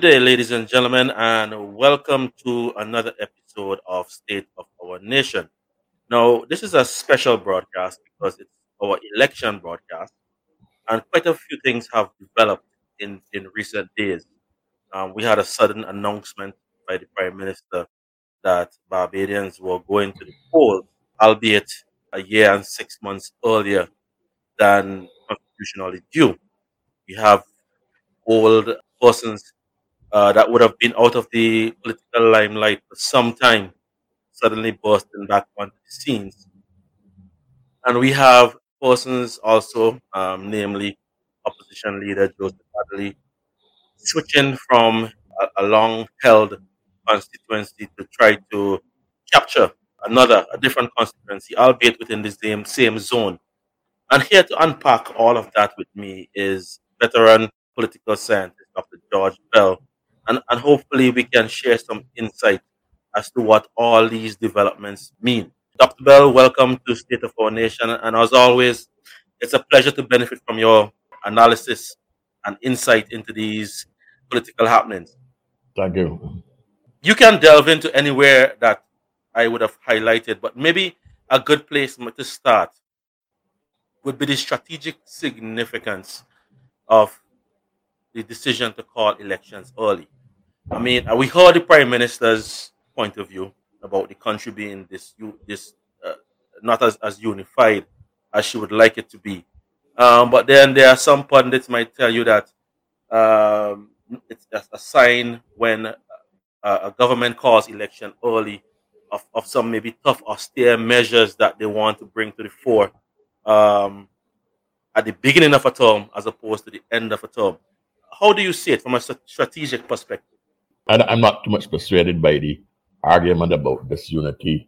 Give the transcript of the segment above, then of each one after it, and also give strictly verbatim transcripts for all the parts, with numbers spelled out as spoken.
day, ladies and gentlemen, and welcome to another episode of State of Our Nation. Now, this is a special broadcast because it's our election broadcast, and quite a few things have developed in, in recent days. Um, we had a sudden announcement by the Prime Minister that Barbadians were going to the polls, albeit a year and six months earlier than constitutionally due. We have old persons uh, that would have been out of the political limelight for some time, suddenly bursting back onto the scenes. And we have persons also, um, namely opposition leader Joseph Adderley, switching from a, a long held constituency to try to capture another, a different constituency, albeit within the same, same zone. And here to unpack all of that with me is veteran political scientist Doctor George Bell. And, and hopefully we can share some insight as to what all these developments mean. Doctor Bell, welcome to State of Our Nation. And as always, it's a pleasure to benefit from your analysis and insight into these political happenings. Thank you. You can delve into anywhere that I would have highlighted, but maybe a good place to start would be the strategic significance of the decision to call elections early. I mean, uh, we heard the Prime Minister's point of view about the country being this, u- this uh, not as, as unified as she would like it to be. Um, but then there are some pundits might tell you that um, it's a a sign when uh, a government calls election early of, of some maybe tough austere measures that they want to bring to the fore. Um, at the beginning of a term as opposed to the end of a term. How do you see it from a stra- strategic perspective? And I'm not too much persuaded by the argument about disunity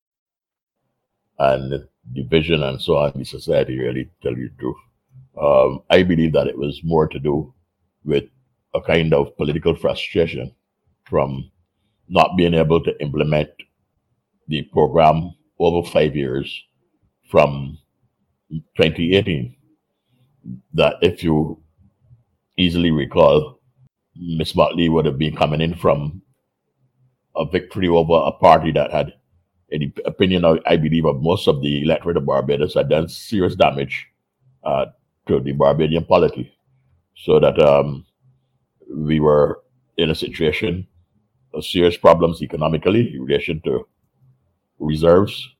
and division and so on in society, really, to tell you the truth. Um, I believe that it was more to do with a kind of political frustration from not being able to implement the program over five years from twenty eighteen. That, if you easily recall, Miss Motley would have been coming in from a victory over a party that had, in the opinion, of, I believe, of most of the electorate of Barbados, had done serious damage uh, to the Barbadian polity. So that um, we were in a situation of serious problems economically in relation to reserves.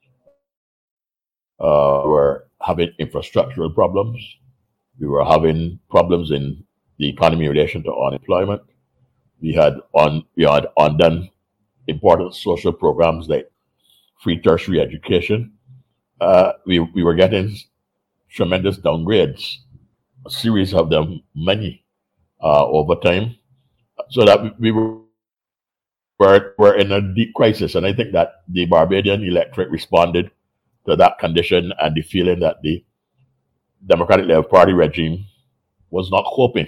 Uh, we were having infrastructural problems. We were having problems in the economy in relation to unemployment. We had on we had undone important social programs like free tertiary education. Uh, we we were getting tremendous downgrades, a series of them, many uh, over time, so that we, we were were were in a deep crisis. And I think that the Barbadian electorate responded to that condition and the feeling that the Democratic Labour Party regime was not coping.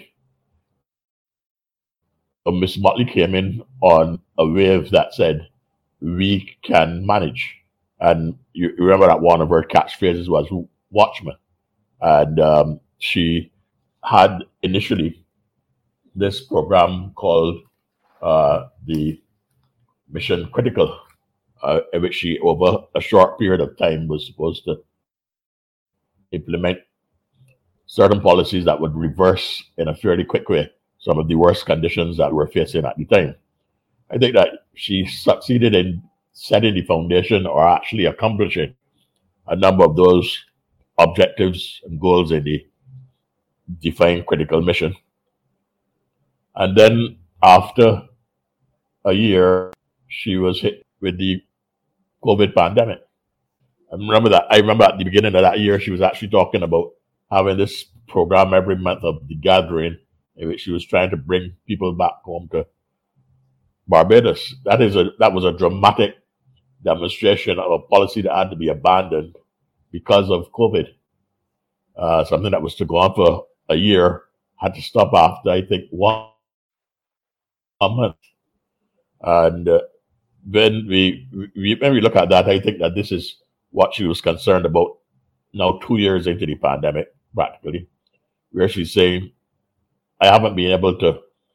So Miss Motley came in on a wave that said, we can manage. And you you remember that one of her catchphrases was Watchman. And um, she had initially this program called uh, the Mission Critical, uh, in which she, over a short period of time, was supposed to implement certain policies that would reverse in a fairly quick way some of the worst conditions that we're facing at the time. I think that she succeeded in setting the foundation or actually accomplishing a number of those objectives and goals in the defined critical mission. And then after a year, she was hit with the COVID pandemic. I remember that. I remember at the beginning of that year, she was actually talking about having this program every month of the gathering, in which she was trying to bring people back home to Barbados. That is a that was a dramatic demonstration of a policy that had to be abandoned because of COVID. Uh, something that was to go on for a year had to stop after, I think, one, one month. And uh, when we, we when we look at that, I think that this is what she was concerned about now, two years into the pandemic, practically, where she's saying, I haven't been able to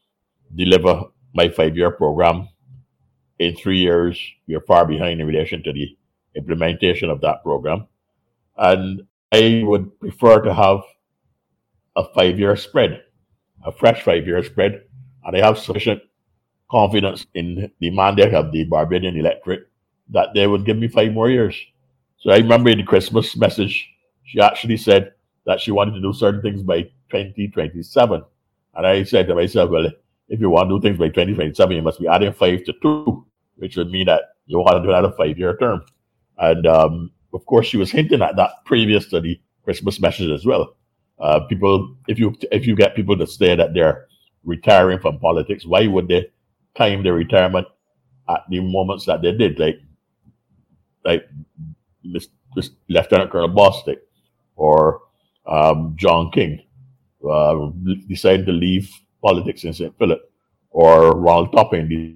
deliver my five-year program in three years. We're far behind in relation to the implementation of that program. And I would prefer to have a five-year spread, a fresh five-year spread. And I have sufficient confidence in the mandate of the Barbadian electorate that they would give me five more years. So I remember in the Christmas message, she actually said that she wanted to do certain things by twenty twenty-seven. And I said to myself, well, if you want to do things by twenty twenty-seven, you must be adding five to two, which would mean that you want to do another five-year term. And um, of course, she was hinting at that previous to the Christmas message as well. Uh, people, if you if you get people to say that they're retiring from politics, why would they time their retirement at the moments that they did, like like Mister Lieutenant Colonel Bostic or um, John King uh, decided to leave politics in Saint Philip, or Ronald Topping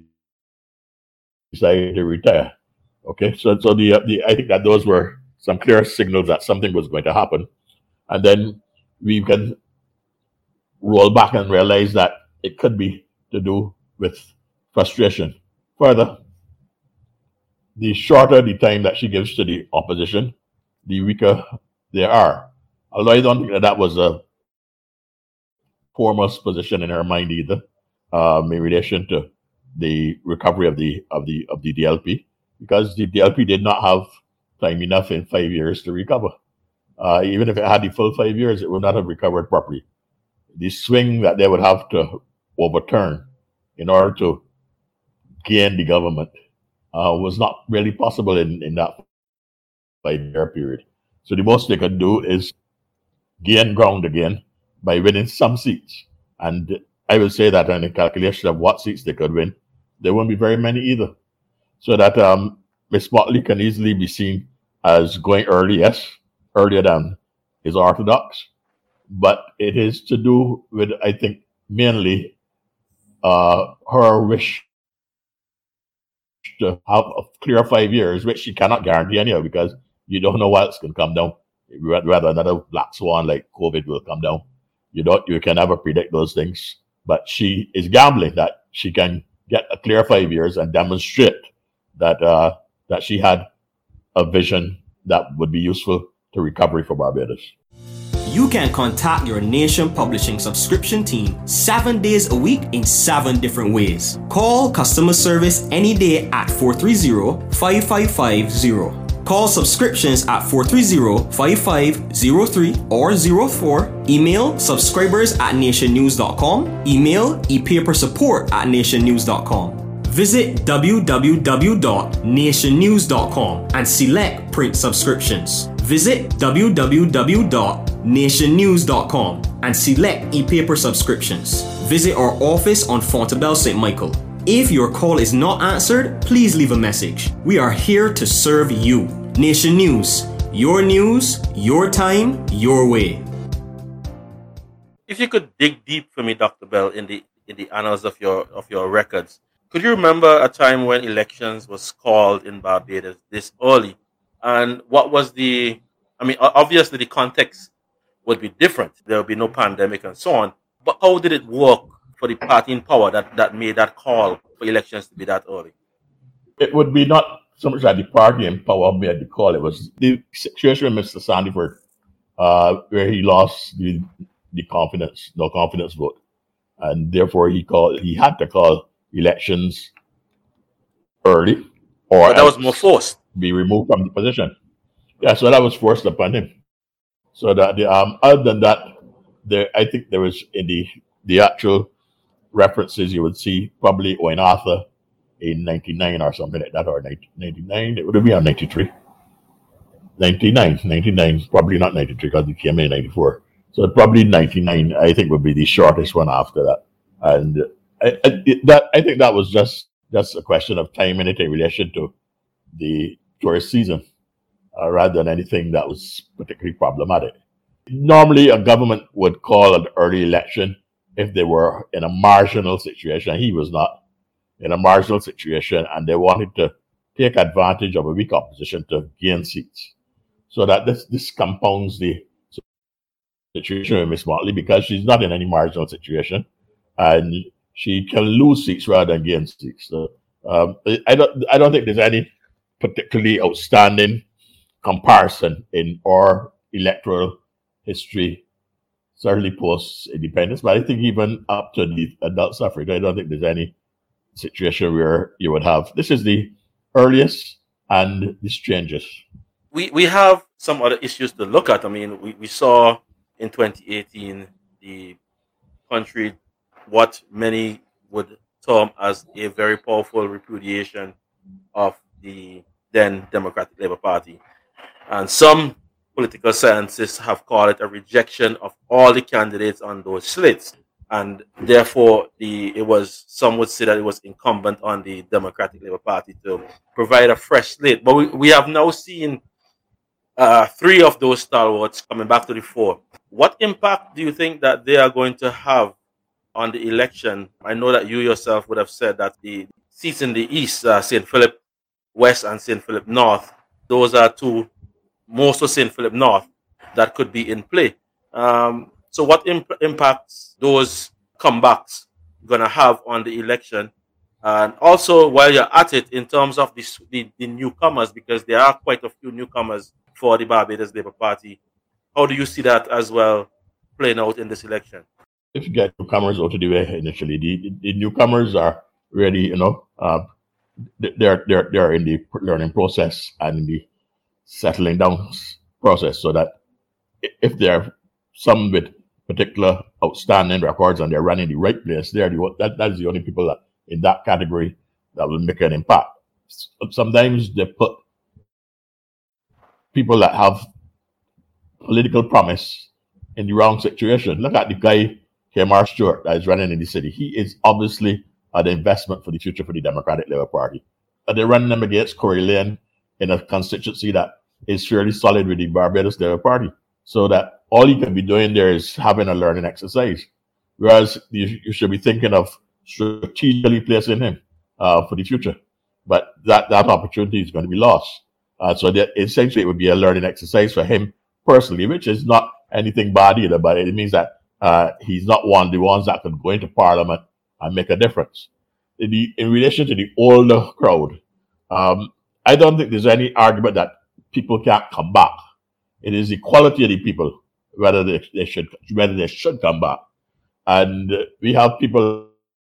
decided to retire. Okay, so so the, the I think that those were some clear signals that something was going to happen, and then we can roll back and realize that it could be to do with frustration. Further, the shorter the time that she gives to the opposition, the weaker they are. Although I don't think that that was a foremost position in her mind either, um, in relation to the recovery of the of the of the D L P, because the D L P did not have time enough in five years to recover. Uh, even if it had the full five years, it would not have recovered properly. The swing that they would have to overturn in order to gain the government uh, was not really possible in, in that five-year period. So the most they could do is gain ground again by winning some seats. And I will say that on the calculation of what seats they could win, there won't be very many either. So that um, Miss Motley can easily be seen as going early, yes, earlier than is orthodox. But it is to do with, I think, mainly uh, her wish to have a clear five years, which she cannot guarantee anyhow, because you don't know what else can come down. Whether another black swan like COVID will come down, you don't, you can never predict those things. But she is gambling that she can get a clear five years and demonstrate that uh, that she had a vision that would be useful to recovery for Barbados. You can contact your Nation Publishing subscription team seven days a week in seven different ways. Call customer service any day at four three zero, five five five zero. Call subscriptions at four three zero, five five zero three or zero four. Email subscribers at nation news dot com. Email ePaper support at nation news dot com. Visit w w w dot nation news dot com and select print subscriptions. Visit w w w dot nation news dot com and select ePaper subscriptions. Visit our office on Fontebelle Saint Michael. If your call is not answered, please leave a message. We are here to serve you. Nation News, your news, your time, your way. If you could dig deep for me, Doctor Bell, in the in the annals of your of your records, could you remember a time when elections was called in Barbados this early? And what was the, I mean, obviously the context would be different. There would be no pandemic and so on. But how did it work for the party in power that, that made that call for elections to be that early? It would be not so much that the party in power made the call. It was the situation with Mister Sandiford, uh, where he lost the, the confidence, no confidence vote. And therefore he called, he had to call elections early, or but that was more forced. Be removed from the position. Yeah, so that was forced upon him. So that the um other than that, there I think there was in the the actual references you would see probably Owen Arthur in ninety-nine or something like that, or ninety-nine, it would have been on ninety-three. ninety-nine, ninety-nine, probably not ninety-three because he came in ninety-four. So probably ninety-nine, I think, would be the shortest one after that. And I, I, that I think that was just just a question of time in it in relation to the tourist season, uh, rather than anything that was particularly problematic. Normally, a government would call an early election if they were in a marginal situation. He was not in a marginal situation, and they wanted to take advantage of a weak opposition to gain seats. So that this, this compounds the situation with Miss Motley, because she's not in any marginal situation, and she can lose seats rather than gain seats. So um, I don't I don't think there's any particularly outstanding comparison in our electoral history, certainly post independence. But I think even up to the adult suffrage, I don't think there's any situation where you would have this is the earliest and the strangest. We we have some other issues to look at. I mean, we, we saw in twenty eighteen the country what many would term as a very powerful repudiation of the then Democratic Labour Party. And some political scientists have called it a rejection of all the candidates on those slates. And therefore, the it was some would say that it was incumbent on the Democratic Labour Party to provide a fresh slate. But we, we have now seen uh, three of those stalwarts coming back to the fore. What impact do you think that they are going to have on the election? I know that you yourself would have said that the seats in the East, uh, Saint Philip West and Saint Philip North, those are two, most of Saint Philip North, that could be in play. Um, so what imp- impacts those comebacks going to have on the election? And also, while you're at it, in terms of the, the, the newcomers, because there are quite a few newcomers for the Barbados Labour Party, how do you see that as well playing out in this election? If you get newcomers out of the way initially, the, the newcomers are really, you know, uh, they're they're they're in the learning process and in the settling down process. So that if they're some with particular outstanding records and they're running the right place, they're the that that's the only people that in that category that will make an impact. Sometimes they put people that have political promise in the wrong situation. Look at the guy, Kmart Stewart, that is running in the city. He is obviously an investment for the future for the Democratic Labour Party. And they're running them against Corey Lane in a constituency that is fairly solid with the Barbados Labour Party. So that all you can be doing there is having a learning exercise. Whereas you, you should be thinking of strategically placing him uh, for the future. But that, that opportunity is going to be lost. Uh, so that essentially it would be a learning exercise for him personally, which is not anything bad either, but it means that uh, he's not one of the ones that can go into Parliament and make a difference. In, the, in relation to the older crowd, um, I don't think there's any argument that people can't come back. It is the quality of the people, whether they, they should whether they should come back. And uh, we have people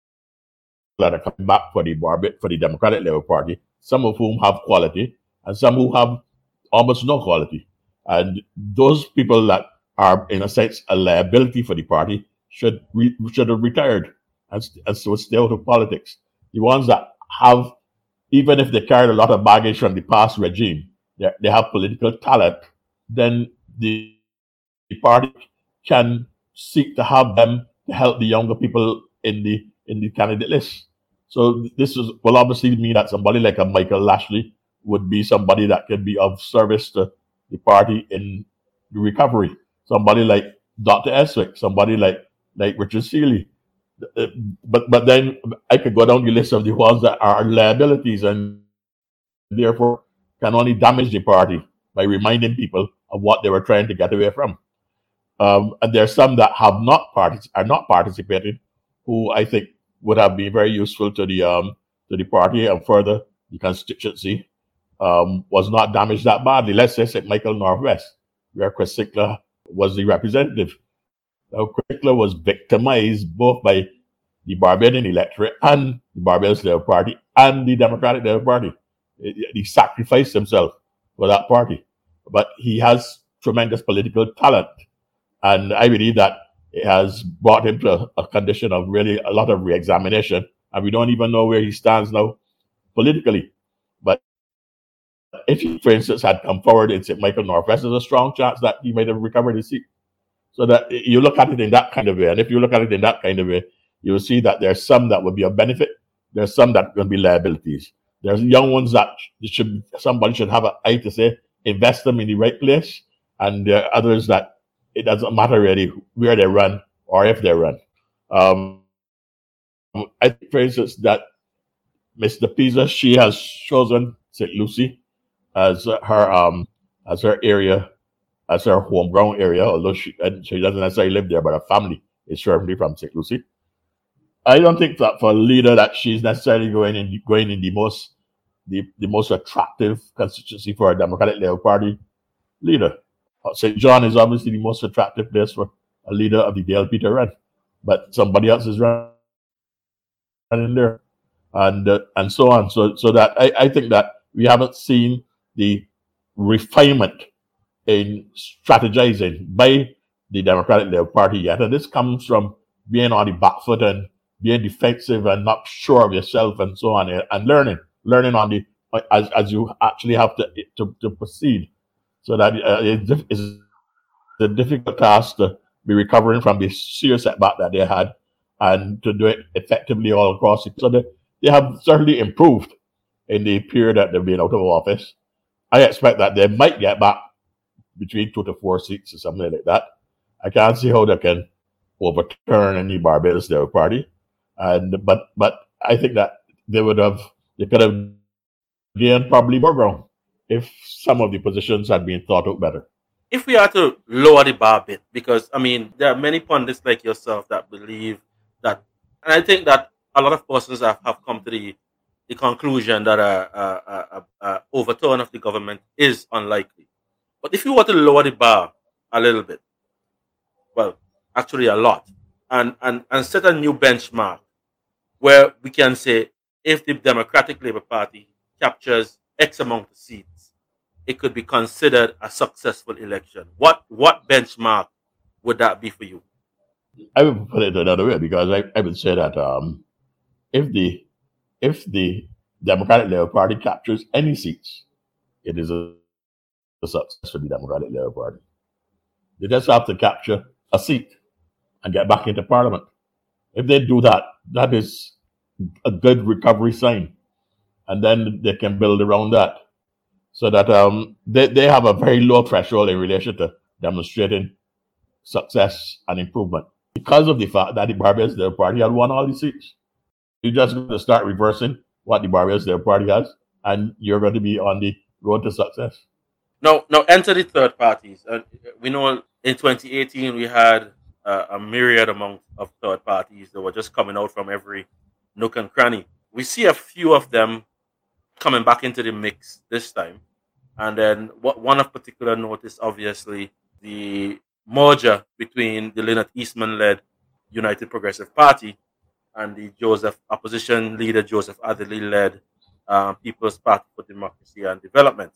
that are coming back for the Barbit for the Democratic Labour Party, some of whom have quality and some who have almost no quality. And those people that are, in a sense, a liability for the party should re, should have retired and, and so stay out of politics. The ones that have, even if they carried a lot of baggage from the past regime, they, they have political talent, then the, the party can seek to have them to help the younger people in the in the candidate list. So this is will obviously mean that somebody like a Michael Lashley would be somebody that can be of service to the party in the recovery. Somebody like Doctor Eswick, somebody like like Richard Seeley. Uh, but but then I could go down the list of the ones that are liabilities and therefore can only damage the party by reminding people of what they were trying to get away from. Um, and there's some that have not partic- are not participating, who I think would have been very useful to the um, to the party and further the constituency. Um, was not damaged that badly. Let's say Saint Michael Northwest, where Chris Sickler was the representative. Now, Chris Sickler was victimized both by the Barbadian electorate and the Barbados Labour Party and the Democratic Labour Party. He sacrificed himself for that party. But he has tremendous political talent. And I believe that it has brought him to a condition of really a lot of re-examination. And we don't even know where he stands now politically. But if he, for instance, had come forward in Saint Michael Northwest, there's a strong chance that he might have recovered his seat. So that you look at it in that kind of way. And if you look at it in that kind of way, you will see that there's some that would be a benefit. There's some that are going to be liabilities. There's young ones that should somebody should have an eye to say, invest them in the right place. And there are others that it doesn't matter really where they run or if they run. Um, I think, for instance, that Mister Pisa, she has chosen Saint Lucie as her um as her area, as her home ground area, although she, she doesn't necessarily live there, but her family is certainly from Saint Lucie. I don't think that for a leader that she's necessarily going in going in the most the, the most attractive constituency for a Democratic Labour Party leader. Saint John is obviously the most attractive place for a leader of the D L P to run, but somebody else is running there, and uh, and so on. So so that I, I think that we haven't seen the refinement in strategizing by the Democratic Labour Party yet, and this comes from being on the back foot and being defensive and not sure of yourself and so on, and learning, learning on the as as you actually have to to, to proceed. So that uh, it is a difficult task to be recovering from the serious setback that they had, and to do it effectively all across it. So they, they have certainly improved in the period that they've been out of office. I expect that they might get back between two to four seats or something like that. I can't see how they can overturn any Barbados Labour Party, and but but I think that they would have they could have gained probably more ground if some of the positions had been thought out better. If we are to lower the bar a bit, because I mean there are many pundits like yourself that believe that, and I think that a lot of persons have, have come to the the conclusion that a, a, a, a overturn of the government is unlikely. But if you were to lower the bar a little bit, well, actually a lot, and, and, and set a new benchmark where we can say if the Democratic Labour Party captures X amount of seats, it could be considered a successful election. What what benchmark would that be for you? I would put it another way, because I, I would say that um, if the if the Democratic Labour Party captures any seats, it is a, a success for the Democratic Labour Party. They just have to capture a seat and get back into Parliament. If they do that, that is a good recovery sign, and then they can build around that, so that um, they, they have a very low threshold in relation to demonstrating success and improvement, because of the fact that the Barbados Labour Party had won all the seats. You're just going to start reversing what the Barbados Labour Party has, and you're going to be on the road to success. Now, now enter the third parties. Uh, we know in twenty eighteen we had uh, a myriad amount of third parties that were just coming out from every nook and cranny. We see a few of them coming back into the mix this time. And then what one of particular note is obviously the merger between the Lynette Eastman-led United Progressive Party and the Joseph opposition leader Joseph Adderley-led uh, People's Party for Democracy and Development.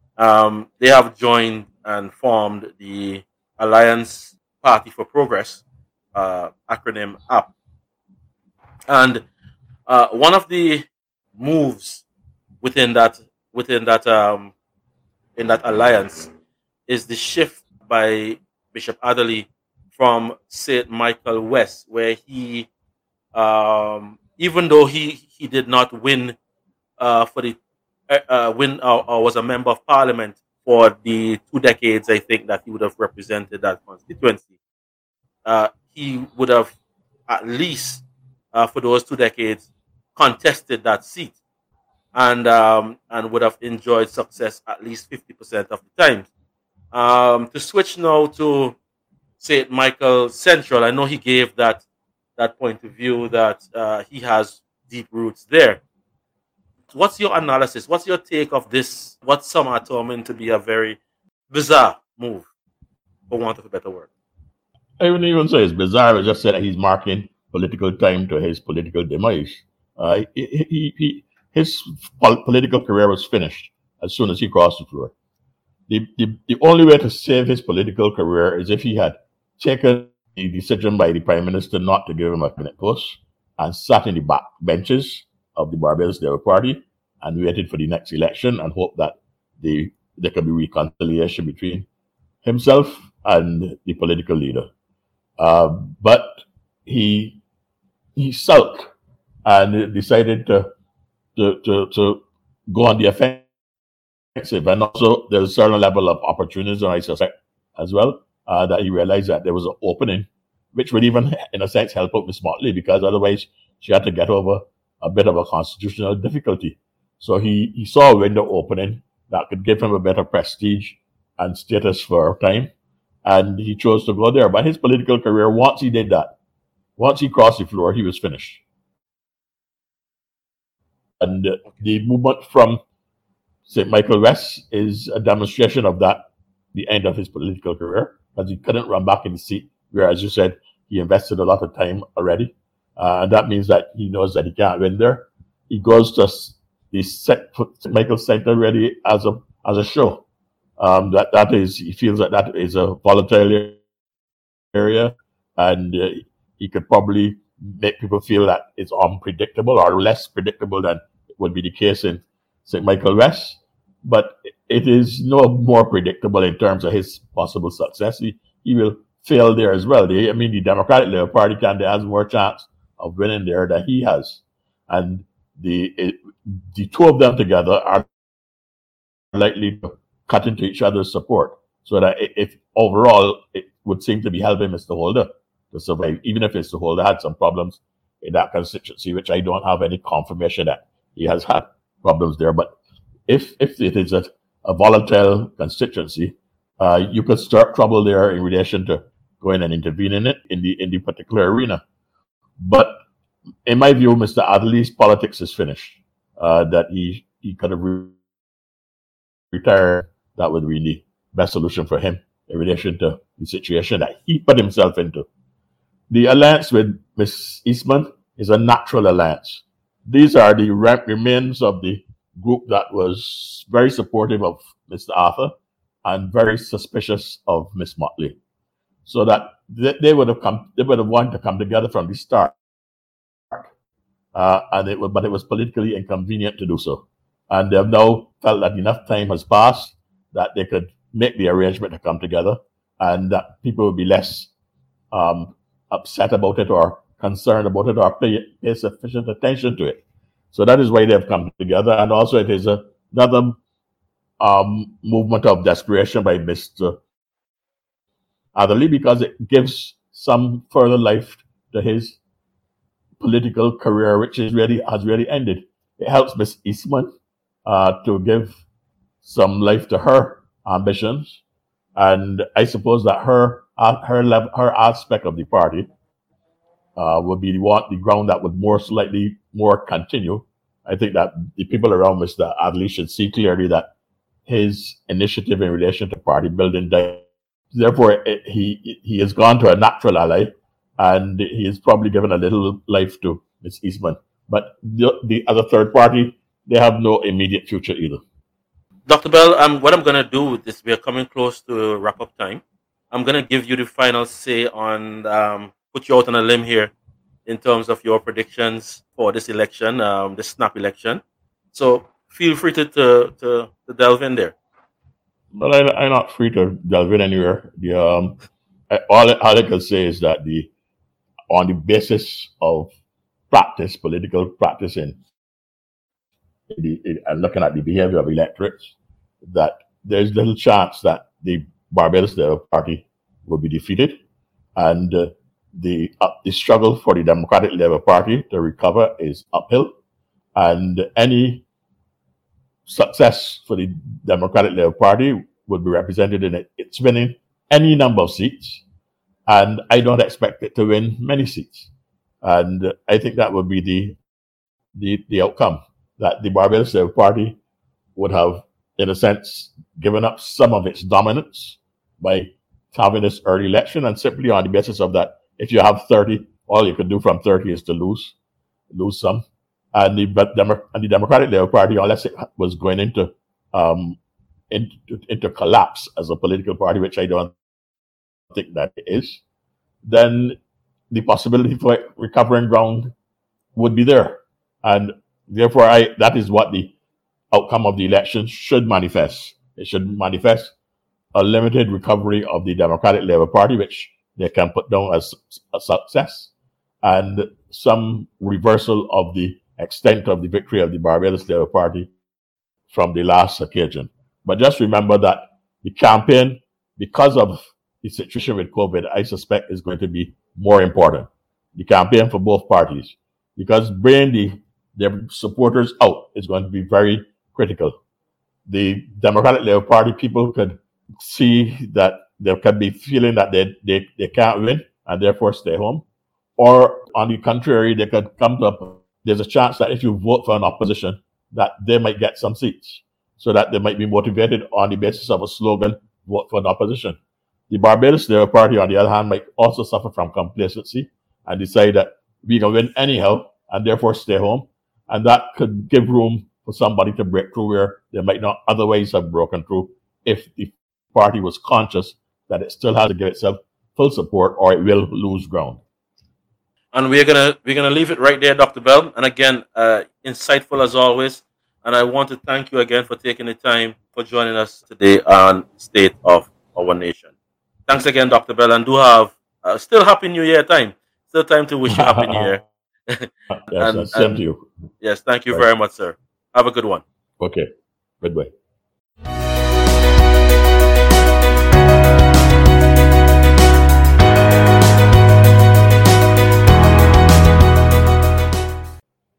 Um, they have joined and formed the Alliance Party for Progress, uh, acronym A P. And uh, one of the moves within that within that um, in that alliance is the shift by Bishop Adderley from Saint Michael West, where he, um, even though he, he did not win uh, for the uh, win or, or was a member of Parliament for the two decades, I think that he would have represented that constituency. Uh, he would have at least uh, for those two decades contested that seat, and um, and would have enjoyed success at least fifty percent of the time. Um, to switch now to Saint Michael Central, I know he gave that that point of view that uh, he has deep roots there. What's your analysis? What's your take of this? What some are terming to be a very bizarre move, for want of a better word? I wouldn't even say it's bizarre. I just said that he's marking political time to his political demise. Uh, he, he, he, his political career was finished as soon as he crossed the floor. The, the, the only way to save his political career is if he had taken the decision by the Prime Minister not to give him a cabinet post and sat in the back benches of the Barbados Labour Party and waited for the next election and hoped that the, there could be reconciliation between himself and the political leader. Uh, but he he sulked and decided to, to, to, to go on the offensive. And also there's a certain level of opportunism, I suspect, as well, uh, that he realized that there was an opening, which would even, in a sense, help out Miss Motley, because otherwise she had to get over a bit of a constitutional difficulty. So he, he saw a window opening that could give him a better prestige and status for a time, and he chose to go there. But his political career, once he did that, Once he crossed the floor, he was finished. And uh, the movement from Saint Michael West is a demonstration of that, the end of his political career, because he couldn't run back in the seat, where, as you said, he invested a lot of time already. Uh, and that means that he knows that he can't win there. He goes to the Saint Michael Center really as a as a show. Um, that that is, he feels that that is a volatile area, and uh, he could probably make people feel that it's unpredictable or less predictable than would be the case in Saint Michael West. But it is no more predictable in terms of his possible success. He, he will fail there as well. They, I mean, the Democratic Labour Party candidate has more chance of winning there than he has. And the it, the two of them together are likely to cut into each other's support. So that if overall, it would seem to be helping Mister Holder to survive, even if Mister Holder had some problems in that constituency, which I don't have any confirmation that he has had problems there. But if if it is a, a volatile constituency, uh, you could start trouble there in relation to going and intervening in it in the in the particular arena. But in my view, Mister Adderley's politics is finished. Uh, that he he could have re- retired. That would be the best solution for him in relation to the situation that he put himself into. The alliance with Miss Eastman is a natural alliance. These are the remains of the group that was very supportive of Mister Arthur and very suspicious of Miss Motley. So that they, they would have come, they would have wanted to come together from the start. Uh, and it was, but it was politically inconvenient to do so. And they've now felt that enough time has passed that they could make the arrangement to come together, and that people would be less um, upset about it or concerned about it or pay, pay sufficient attention to it. So that is why they've come together. And also it is a, another um, movement of desperation by Mister Adderley, because it gives some further life to his political career, which is really has really ended. It helps Miss Eastman uh, to give some life to her ambitions, and I suppose that her uh, her level, her aspect of the party uh, would be the one, the ground that would more slightly more continue. I think that the people around Mister Adderley should see clearly that his initiative in relation to party building, therefore it, he he has gone to a natural ally, and he has probably given a little life to Miss Eastman. But the, the other third party, they have no immediate future either. Doctor Bell, um, what I'm going to do with this, we are coming close to wrap up time. I'm going to give you the final say on, um, put you out on a limb here in terms of your predictions for this election, um, the snap election. So feel free to, to, to, to delve in there. But I, I'm not free to delve in anywhere. The, um, I, all, all I can say is that the on the basis of practice, political practice, in, the, in, and looking at the behavior of electorates, that there's little chance that the Barbados Labour Party will be defeated, and uh, the uh, the struggle for the Democratic Labour Party to recover is uphill, and any success for the Democratic Labour Party would be represented in it. It's winning any number of seats, and I don't expect it to win many seats. And uh, I think that would be the the the outcome, that the Barbados Labour Party would have, in a sense, given up some of its dominance by having this early election, and simply on the basis of that, if you have thirty, all you can do from thirty is to lose, lose some. And the, but Demo- and the Democratic Labour Party, unless it was going into, um, into into collapse as a political party, which I don't think that it is, then the possibility for recovering ground would be there. And therefore, I that is what the outcome of the election should manifest. It should manifest a limited recovery of the Democratic Labour Party, which they can put down as a success, and some reversal of the extent of the victory of the Barbados Labour Party from the last occasion. But just remember that the campaign, because of the situation with COVID, I suspect is going to be more important. The campaign for both parties, because bringing the their supporters out is going to be very critical. The Democratic Labour Party people could see that they could be feeling that they, they, they can't win and therefore stay home, Or on the contrary, they could come to a, there's a chance that if you vote for an opposition, that they might get some seats, so that they might be motivated on the basis of a slogan, vote for an opposition. The Barbados Labour Party, on the other hand, might also suffer from complacency and decide that we can win anyhow and therefore stay home. And that could give room for somebody to break through where they might not otherwise have broken through if the party was conscious that it still has to give itself full support or it will lose ground. And we're gonna we're gonna leave it right there, Doctor Bell. And again, uh, insightful as always. And I want to thank you again for taking the time for joining us today on State of Our Nation. Thanks again, Doctor Bell, and do have uh, still Happy New Year time. Still time to wish you Happy New Year. Yes, and, same and, to you. Yes, thank you Right. very much, sir. Have a good one. Okay, goodbye.